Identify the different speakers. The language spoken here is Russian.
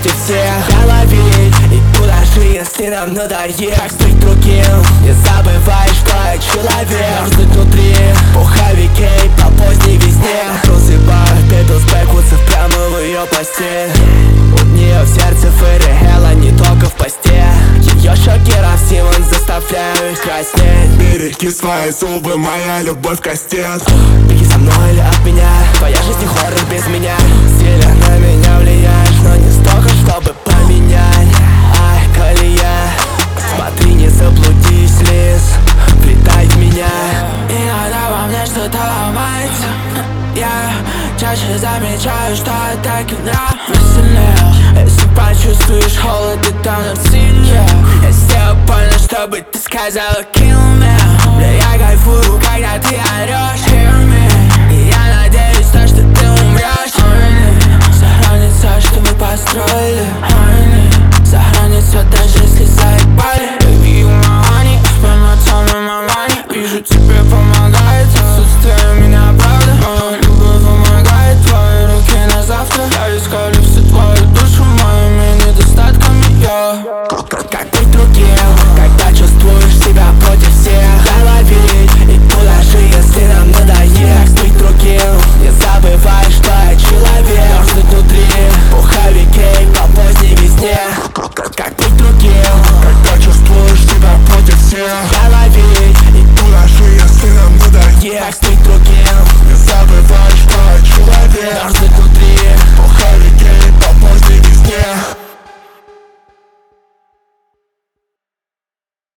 Speaker 1: против всех. Голови и даже если нам надоест. Как стать другим, не забывай, что я человек. Мерзнуть внутри, пуховики по поздней весне. Просыпаю пепел с бэквудсов прямо в ее постель. У нее в сердце фэриэла, не только в посте. Ее шокеров Симон, заставляю их краснеть.
Speaker 2: Береги свои зубы, моя любовь кастет.
Speaker 1: Беги со мной или от меня, твоя жизнь не хоррор без меня. Сильно на меня влияешь, но не столько, чтобы поменять. Ай, колея, смотри, не заблудись, лис, влетай в меня.
Speaker 3: Иногда во мне что-то ломается. Я чаще замечаю, что я так и нравлюсь сильнее. Если почувствуешь холод, ты там сильнее. Я сделаю больно, чтобы ты сказала kill me. Бля, я кайфую, когда ты орешь hear me. И я надеюсь, то, что ты умрешь. Сохранится, что мы построили. Сохранится, даже если заебали. Baby, you my honey, спрямать со мной my money. Вижу, тебе помогает отсутствие меня, правда. Моя любовь помогает, твои руки на завтра. Я искали всю твою душу моими недостатками,
Speaker 1: Как быть другим, когда чувствуешь себя против всех. Голови и даже если нам надоест. Быть другим, не забывай, что я человек. Мерзнуть внутри, пуховики по поздней весне. Как быть другим,
Speaker 2: Когда чувствуешь себя против всех.
Speaker 1: голови и
Speaker 2: Даже если нам надоест.
Speaker 1: быть другим,
Speaker 2: Не забывай, что я человек.
Speaker 1: мерзнуть